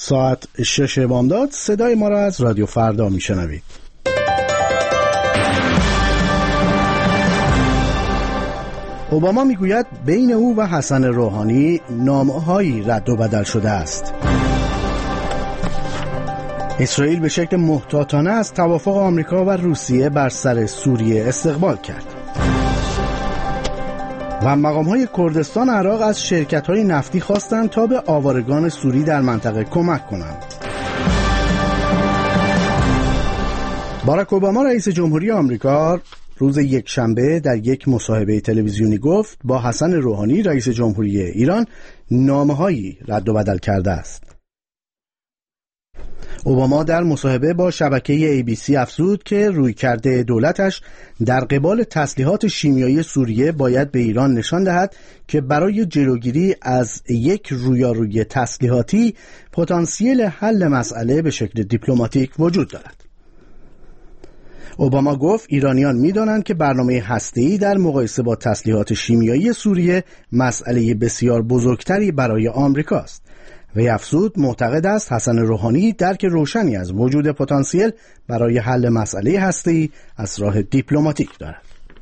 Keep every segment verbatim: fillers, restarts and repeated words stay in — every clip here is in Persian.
ساعت شش بامداد صدای ما را از رادیو فردا میشنوید. اوباما میگوید بین او و حسن روحانی نامه‌هایی رد و بدل شده است. اسرائیل به شکل محتاطانه از توافق آمریکا و روسیه بر سر سوریه استقبال کرد. و مقام‌های کردستان عراق از شرکت‌های نفتی خواستند تا به آوارگان سوری در منطقه کمک کنند. باراک اوباما رئیس جمهوری آمریکا روز یکشنبه در یک مصاحبه تلویزیونی گفت با حسن روحانی رئیس جمهوری ایران نامه‌هایی رد و بدل کرده است. اوباما در مصاحبه با شبکه ای بی سی افزود که رویکرد دولتش در قبال تسلیحات شیمیایی سوریه باید به ایران نشان دهد که برای جلوگیری از یک رویارویی تسلیحاتی پتانسیل حل مسئله به شکل دیپلماتیک وجود دارد. اوباما گفت ایرانیان می‌دانند که برنامه هسته‌ای در مقایسه با تسلیحات شیمیایی سوریه مسئله بسیار بزرگتری برای آمریکا است. وی افزود معتقد است حسن روحانی درک روشنی از وجود پتانسیل برای حل مسئله هسته‌ای از راه دیپلماتیک دارد.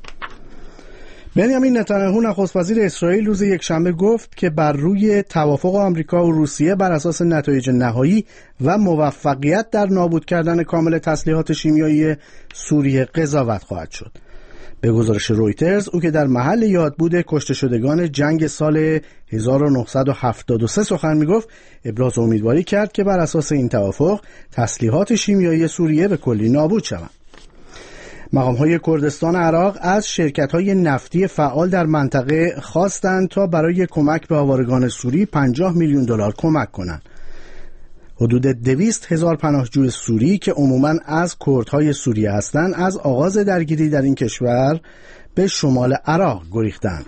بنیامین نتانیاهو نخست وزیر اسرائیل روز یکشنبه گفت که بر روی توافق آمریکا و روسیه بر اساس نتایج نهایی و موفقیت در نابود کردن کامل تسلیحات شیمیایی سوریه قضاوت خواهد شد. به گزارش رویترز او که در محل یاد بوده کشته شدگان جنگ سال هزار و نهصد و هفتاد و سه سخن میگفت، ابراز امیدواری کرد که بر اساس این توافق تسلیحات شیمیایی سوریه به کلی نابود شوند. مقام‌های کردستان عراق از شرکت‌های نفتی فعال در منطقه خواستند تا برای کمک به آوارگان سوری پنجاه میلیون دلار کمک کنند. حدود دویست هزار پناهجوی سوری که عموماً از کردهای سوریه هستند از آغاز درگیری در این کشور به شمال عراق گریختند.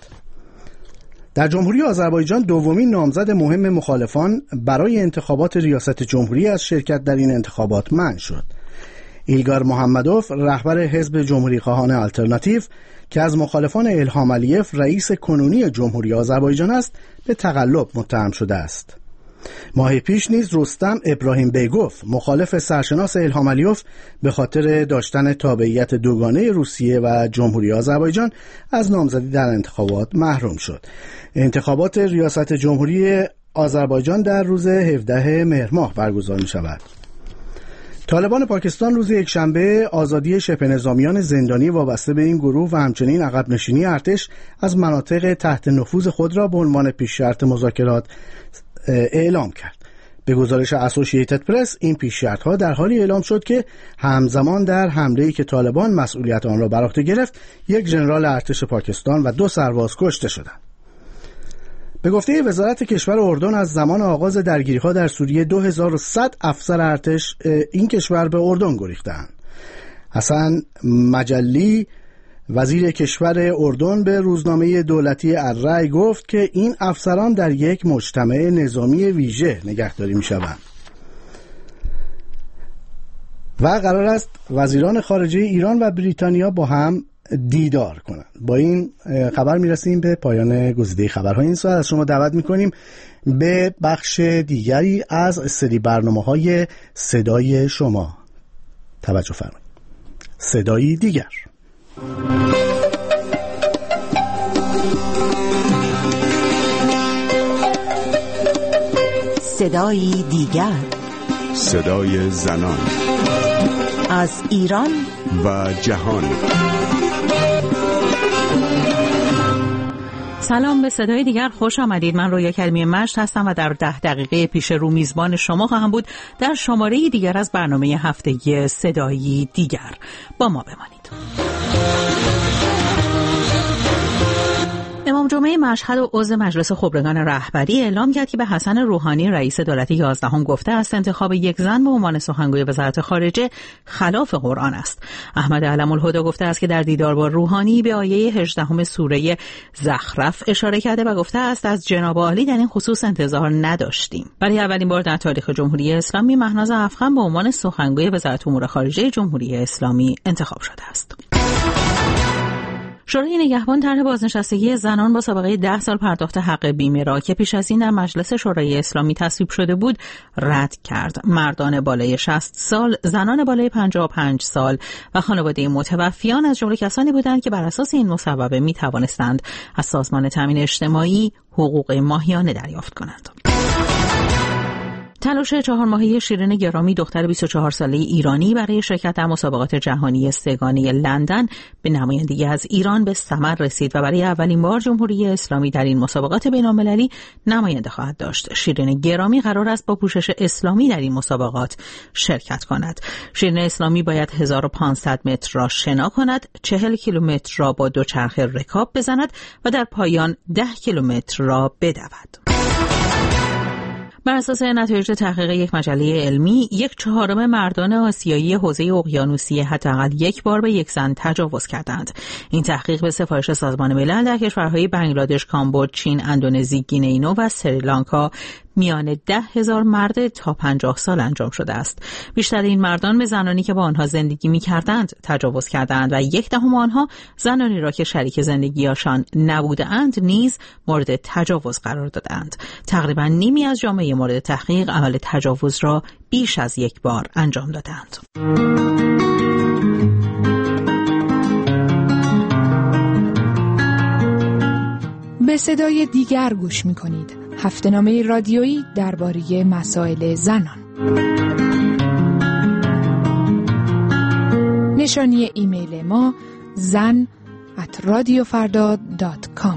در جمهوری آذربایجان دومین نامزد مهم مخالفان برای انتخابات ریاست جمهوری از شرکت در این انتخابات منع شد. ایلگار محمدوف رهبر حزب جمهوری خواهان آلترناتیو که از مخالفان الهام علیف رئیس کنونی جمهوری آذربایجان است به تقلب متهم شده است. ماه پیش نیز رستم ابراهیم بیگوف مخالف سرشناس الهام علیف به خاطر داشتن تابعیت دوگانه روسیه و جمهوری آذربایجان از نامزدی در انتخابات محروم شد. انتخابات ریاست جمهوری آذربایجان در روز هفدهم مهر ماه برگزار می شود. طالبان پاکستان روز یکشنبه آزادی شبه نظامیان زندانی وابسته به این گروه و همچنین عقب نشینی ارتش از مناطق تحت نفوذ خود را به عنوان پیش شرط مذاکرات اعلام کرد. به گزارش اسوسییتد پرس این پیش شرط ها در حالی اعلام شد که همزمان در حمله‌ای که طالبان مسئولیت آن را بر عهده گرفت یک ژنرال ارتش پاکستان و دو سرباز کشته شدند. به گفته وزارت کشور اردن از زمان آغاز درگیری‌ها در سوریه دو هزار و صد افسر ارتش این کشور به اردن گریختند. حسن مجلی وزیر کشور اردن به روزنامه دولتی الرأی گفت که این افسران در یک مجتمع نظامی ویژه نگهداری می‌شوند و قرار است وزیران خارجه ایران و بریتانیا با هم دیدار کنند. با این خبر میرسیم به پایان گزیده خبرهای این ساعت. از شما دعوت میکنیم به بخش دیگری از سری برنامه‌های صدای شما توجه فرمایید. صدایی دیگر. صدایی دیگر، صدای زنان از ایران و جهان. سلام، به صدای دیگر خوش آمدید. من رویا کریمی مشت هستم و در ده دقیقه پیش رو میزبان شما خواهم بود در شماره دیگر از برنامه هفتگی صدایی دیگر. با ما بمانید. امام جمعه مشهد و عضو مجلس خبرگان رهبری اعلام کرد که به حسن روحانی رئیس دولت یازدهم گفته است انتخاب یک زن به عنوان سخنگوی وزارت خارجه خلاف قرآن است. احمد علم الهدی گفته است که در دیدار با روحانی به آیه هجدهم سوره زخرف اشاره کرده و گفته است از جناب عالی در این خصوص انتظار نداشتیم. برای اولین بار در تاریخ جمهوری اسلامی مهناز افخم به عنوان سخنگوی وزارت امور خارجه جمهوری اسلامی انتخاب شده است. شورای نگهبان طرح بازنشستگی زنان با سابقه ده سال پرداخت حق بیمه را که پیش از این در مجلس شورای اسلامی تصویب شده بود رد کرد. مردان بالای شصت سال، زنان بالای پنجاه و پنج سال و خانواده متوفیان از جمله کسانی بودند که بر اساس این مصوبه می توانستند از سازمان تامین اجتماعی حقوق ماهیانه دریافت کنند. تلاش چهار ماهه شیرین گرامی، دختر بیست و چهار ساله ایرانی، برای شرکت در مسابقات جهانی سگانه لندن به نمایندگی از ایران به ثمر رسید و برای اولین بار جمهوری اسلامی در این مسابقات بین‌المللی نماینده خواهد داشت. شیرین گرامی قرار است با پوشش اسلامی در این مسابقات شرکت کند. شیرین اسلامی باید هزار و پانصد متر را شنا کند، چهل کیلومتر را با دوچرخه رکاب بزند و در پایان ده کیلومتر را بدود. بر اساس نتایج تحقیق یک مجله علمی، یک چهارم مردان آسیایی حوزه اقیانوسی حداقل یک بار به یک زن تجاوز کردند. این تحقیق به سفارش سازمان ملل در کشورهای بنگلادش، کامبوج، چین، اندونزی، گینه-نو و سریلانکا میان ده هزار مرد تا پنجاه سال انجام شده است. بیشتر این مردان به زنانی که با آنها زندگی می کردند تجاوز کردند و یک دهم آنها زنانی را که شریک زندگیشان نبودند نیز مورد تجاوز قرار دادند. تقریبا نیمی از جامعه مورد تحقیق عمل تجاوز را بیش از یک بار انجام دادند. به صدای دیگر گوش می کنید. هفته‌نامه رادیویی درباره مسائل زنان. نشانی ایمیل ما زن ات رادیو فردا دات کام.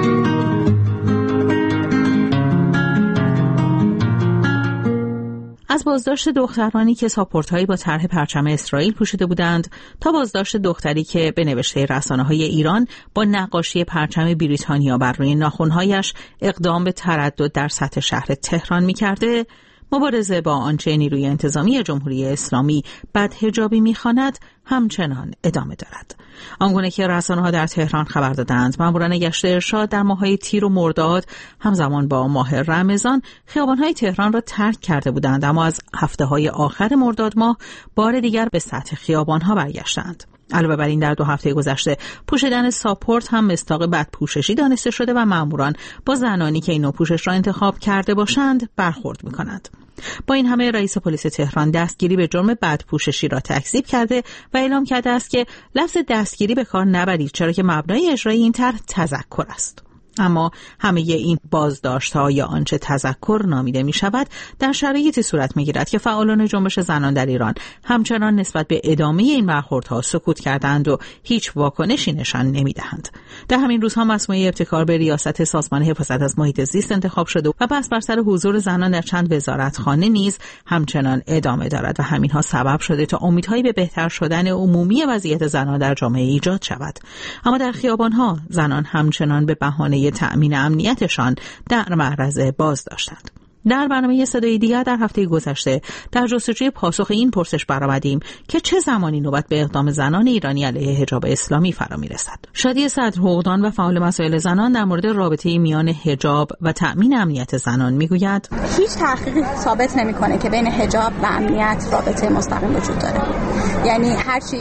از بازداشت دخترانی که ساپورت‌هایی با طرح پرچم اسرائیل پوشیده بودند تا بازداشت دختری که به نوشته رسانه‌های ایران با نقاشی پرچم بریتانیا بر روی ناخن‌هایش اقدام به تردد در سطح شهر تهران می‌کرده، مبارزه با آنچه نیروی انتظامی جمهوری اسلامی بدحجابی می‌خواند همچنان ادامه دارد. آنگونه که رسانه‌ها در تهران خبر دادند، ماموران گشت ارشاد در ماه‌های تیر و مرداد همزمان با ماه رمضان خیابان‌های تهران را ترک کرده بودند، اما از هفته‌های آخر مرداد ماه بار دیگر به سطح خیابان‌ها برگشتند. علاوه بر این در دو هفته گذشته پوشیدن ساپورت هم مصداق بدپوششی دانسته شده و ماموران با زنانی که این نوع پوشش را انتخاب کرده باشند برخورد می‌کنند. با این همه رئیس پلیس تهران دستگیری به جرم بدپوششی را تکذیب کرده و اعلام کرده است که لفظ دستگیری به کار نبرید، چرا که مبنای اجرای این طرح تذکر است. اما همه این بازداشت‌ها یا آنچه تذکر نامیده می شود در شرایطی صورت می گیرد که فعالان جنبش زنان در ایران همچنان نسبت به ادامه این برخوردها سکوت کردند و هیچ واکنشی نشان نمی دهند. در همین روزها مسموعه ابتکار به ریاست سازمان حفاظت از محیط زیست انتخاب شده و بس بر سر حضور زنان در چند وزارتخانه نیز همچنان ادامه دارد و همینها سبب شده تا امیدهایی به بهتر شدن عمومی وضعیت زنان در جامعه ایجاد شود. اما در خیابان‌ها زنان همچنان به بهانه تأمین امنیتشان در معرض بازداشتند. در برنامه صدای دیگر در هفته گذشته در جستجوی پاسخ این پرسش برآمدیم که چه زمانی نوبت به اقدام زنان ایرانی علیه حجاب اسلامی فرا می‌رسد. شادی صدرحقوقدان و فعال مسائل زنان در مورد رابطه میان حجاب و تأمین امنیت زنان میگوید هیچ تحقیقی ثابت نمی‌کنه که بین حجاب و امنیت رابطه مستقیم وجود داره. یعنی هرچی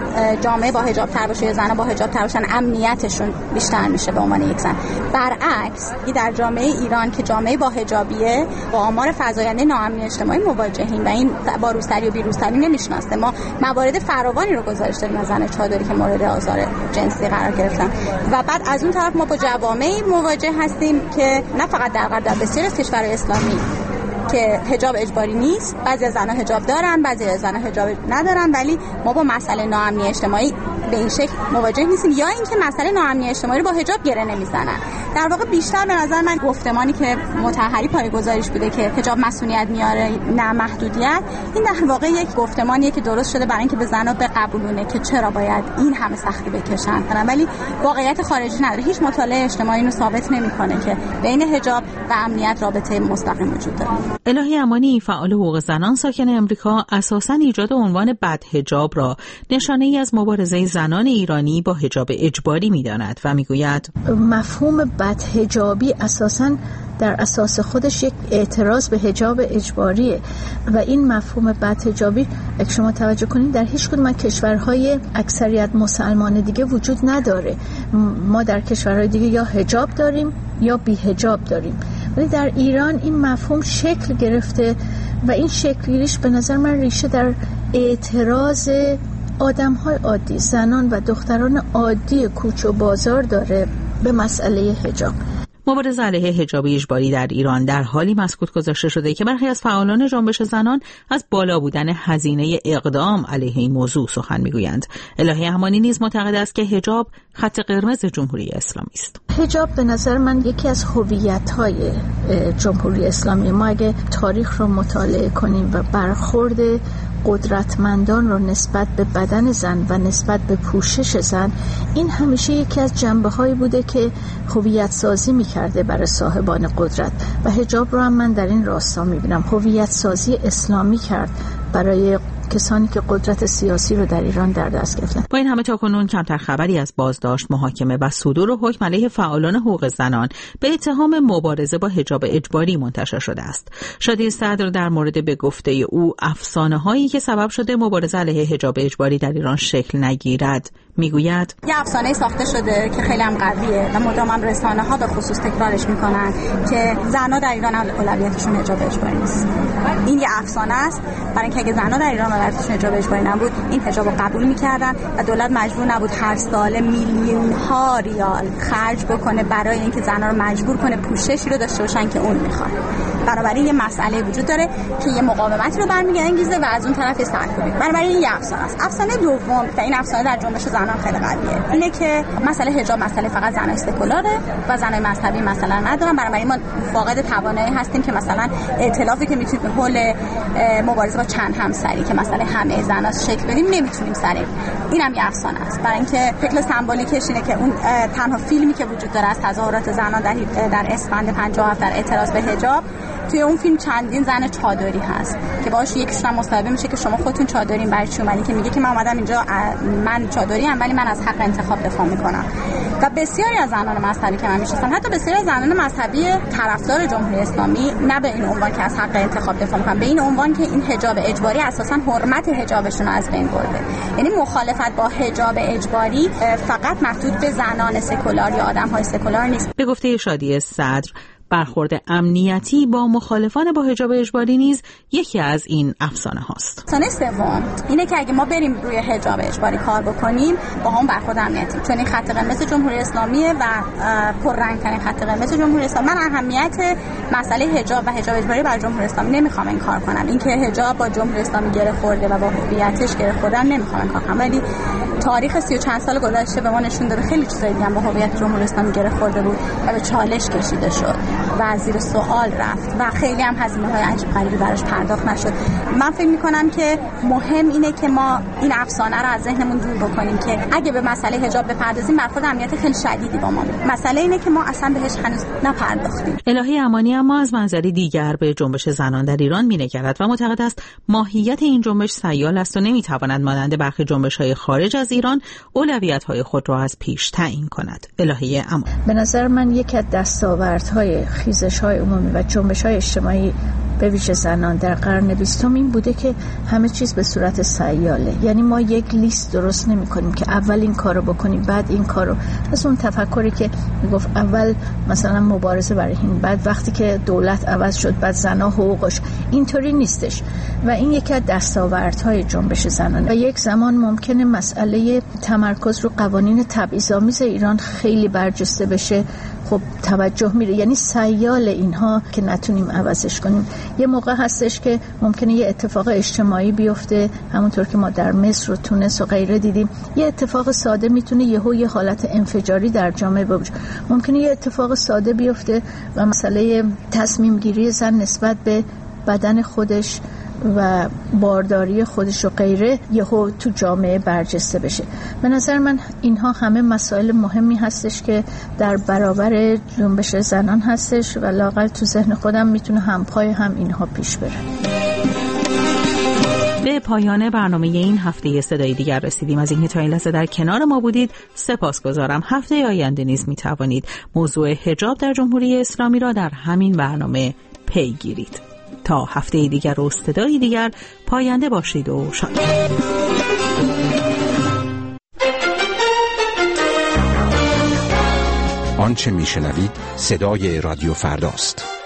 جامعه با حجاب تر باشه یا زن‌ها با حجاب تر باشن امنیتشون بیشتر میشه به عنوان یک زن. برعکس در جامعه ایران که جامعه با حجابیه با آمار فزاینده ناامنی اجتماعی مواجهیم و این با روسری و بیروسری نمیشناسه. ما موارد فراوانی رو گزارش داریم از زن چادری که مورد آزار جنسی قرار گرفتن و بعد از اون طرف ما با جوامعی مواجه هستیم که نه فقط در غرب، در بسیاری از کشورهای اسلامی که حجاب اجباری نیست، بعضی از زنها حجاب دارن، بعضی از زنها حجاب ندارن، ولی ما با مسئله ناامنی اجتماعی به این شکل مواجه نیستیم یا اینکه مسئله ناامنی اجتماعی رو با حجاب گره نمیزنن. در واقع بیشتر به نظر من گفتمانی که مطهری پایه‌گذاریش بوده که حجاب مسئولیت میاره نه محدودیت، این در واقع یک گفتمانیه که درست شده برای اینکه به زنا بقبولونه که چرا باید این همه سختی بکشن، ولی واقعیت خارجی نداره. هیچ مطالعه اجتماعی اینو ثابت نمیکنه که بین حجاب و امنیت رابطه مستقیم وجود داره. الهی امانی، فعال حقوق زنان ساکن امریکا، اساساً ایجاد عنوان بدحجاب را نشانه‌ای از مبارزه زنان ایرانی با حجاب اجباری می‌داند و می‌گوید مفهوم بدحجابی اساساً در اساس خودش یک اعتراض به حجاب اجباریه و این مفهوم بدحجابی اگه شما توجه کنید در هیچ کدوم از کشورهای اکثریت مسلمان دیگه وجود نداره. ما در کشورهای دیگه یا حجاب داریم یا بی حجاب داریم، ولی در ایران این مفهوم شکل گرفته و این شکلگیریش به نظر من ریشه در اعتراض آدم‌های عادی، زنان و دختران عادی کوچه و بازار داره به مسئله حجاب. مبارزه علیه حجاب اجباری در ایران در حالی مسکوت گذاشته شده که برخی از فعالان جنبش زنان از بالا بودن هزینه اقدام علیه این موضوع سخن میگویند. الهی امانی نیز معتقد است که حجاب خط قرمز جمهوری اسلامی است. حجاب به نظر من یکی از هویت‌های جمهوری اسلامی. ما اگه تاریخ رو مطالعه کنیم و برخورد قدرتمندان رو نسبت به بدن زن و نسبت به پوشش زن، این همیشه یکی از جنبه‌هایی بوده که هویت سازی می‌کرده برای صاحبان قدرت و حجاب رو هم من در این راستا می‌بینم هویت سازی اسلامی کرد برای کسانی که قدرت سیاسی رو در ایران در دست گرفتن. با این همه تاکنون کمتر خبری از بازداشت، محاکمه و صدور حکم علیه فعالان حقوق زنان به اتهام مبارزه با حجاب اجباری منتشر شده است. شادی صدر در مورد به گفته او افسانه‌هایی که سبب شده مبارزه علیه حجاب اجباری در ایران شکل نگیرد میگوید یه افسانه ساخته شده که خیلی هم قویه و مدام هم رسانه‌ها به خصوص تکرارش میکنن که زن‌ها در ایران اولویتشون حجاب اجباری نیست. این یه افسانه است، برای اینکه اگه زن‌ها در ایران اولویتشون حجاب اجباری نبود این حجاب رو قبول میکردن و دولت مجبور نبود هر سال میلیون ها ریال خرج بکنه برای اینکه زن‌ها رو مجبور کنه پوششی رو داشته باشن که اون میخواد. بنابراین یه مسئله وجود داره که یه مقاومتی رو برمی‌انگیزه و از اون طرف یه سرکوبی. بنابراین این یه افسانه است. افسانه دوم که این افسانه در جنبش زنان خیلی قویه اینه که مسئله حجاب مسئله فقط زنای سکولاره و زنای مذهبی مثلا ندارن. بنابراین ما فاقد توانایی هستیم که مثلا ائتلافی که میتونیم به حول مبارزه با چند همسری که مثلا همه زنا شکل بدیم نمیتونیم سریم. اینم یه افسانه است، برای اینکه شکل سمبولیکش اینه که اون تنها فیلمی که وجود داره از تظاهرات زنان در در اسفند پنجاه و هفت در اعتراض به حجاب، توی اون فیلم چندین زن چادری هست که باهاش یکیشون هم مصاحبه میشه که شما خودتون چادرین برای چی اومدین، که میگه که من اومدم اینجا من چادری ام ولی من از حق انتخاب دفاع میکنم. و بسیاری از زنان مذهبی که من میشناسم، حتی بسیاری از زنان مذهبی طرفدار جمهوری اسلامی، نه به این عنوان که از حق انتخاب دفاع میکنن، به این عنوان که این حجاب اجباری اساسا حرمت حجابشون رو از بین برده. یعنی مخالفت با حجاب اجباری فقط محدود به زنان سکولار یا آدم‌های سکولار نیست. به گفته شادی صدر، برخورد امنیتی با مخالفان با حجاب اجباری نیز یکی از این افسانه هاست. افسانه سوم اینه که اگه ما بریم روی حجاب اجباری کار بکنیم با هم برخورد امنیتی، چون این خط قرمز جمهوری اسلامیه و پررنگ‌ترین خط قرمز جمهوری اسلامی. من اهمیت مسئله حجاب و حجاب اجباری برای جمهوری اسلامی نمیخوام این کار کنم. اینکه حجاب با جمهوری اسلامی گره خورده و با هویتش گره خورده نمیخوام این کار کنم، ولی تاریخ سی و چند سال گذشته به ما نشون داده خیلی چیزای دیگه هم با هویت جمهوری اسلامی گره خورده بود و به چالش کشیده شد و زیر سوال رفت و خیلی هم هزینه‌های عجیب غریبی براش پرداخت نشد. من فکر می‌کنم که مهم اینه که ما این افسانه رو از ذهنمون دور بکنیم که اگه به مسئله حجاب بپردازیم برخورد امنیتی خیلی شدیدی با ما میشه. مسئله اینه که ما اصلا بهش هنوز نپرداختیم. الهی امانی اما از منظری دیگر به جنبش زنان در ایران می‌نگرد و معتقد است ماهیت این جنبش سیال است و نمی‌تواند مانند برخی جنبش‌های خارج از ایران اولویت‌های خود را از پیش تعیین کند. الهی امانی به نظر من یکی از دستاوردهای خیزش‌های عمومی و جنبش‌های اجتماعی به ویژه زنان در قرن بیستم این بوده که همه چیز به صورت سیاله. یعنی ما یک لیست درست نمی‌کنیم که اول این کارو بکنیم بعد این کارو، از اون تفکری که میگفت اول مثلا مبارزه برای این، بعد وقتی که دولت عوض شد بعد زنا حقوقش. اینطوری نیستش و این یکی از دستاوردهای جنبش زنان. و یک زمان ممکنه مسئله تمرکز رو قوانین تبعیض‌آمیز ایران خیلی برجسته بشه، خب توجه میره، یعنی سیال اینها که نتونیم عوضش کنیم. یه موقع هستش که ممکنه یه اتفاق اجتماعی بیفته، همونطور که ما در مصر و تونس و غیره دیدیم. یه اتفاق ساده میتونه یهو یه حالت انفجاری در جامعه بوجود. ممکنه یه اتفاق ساده بیفته و مسئله تصمیم گیری زن نسبت به بدن خودش و بارداری خودش و غیره یهو تو جامعه برجسته بشه. به نظر من اینها همه مسائل مهمی هستش که در برابر جنبش زنان هستش و لااقل تو ذهن خودم میتونه هم پای هم اینها پیش بره. به پایان برنامه این هفته صدای دیگر رسیدیم. از اینکه تا این لحظه در کنار ما بودید سپاسگزارم. هفته آینده نیز می توانید موضوع حجاب در جمهوری اسلامی را در همین برنامه پی گیرید. تا هفته دیگر و صدای دیگر پاینده باشید و شاد. آنچه میشنوید صدای رادیو فرداست.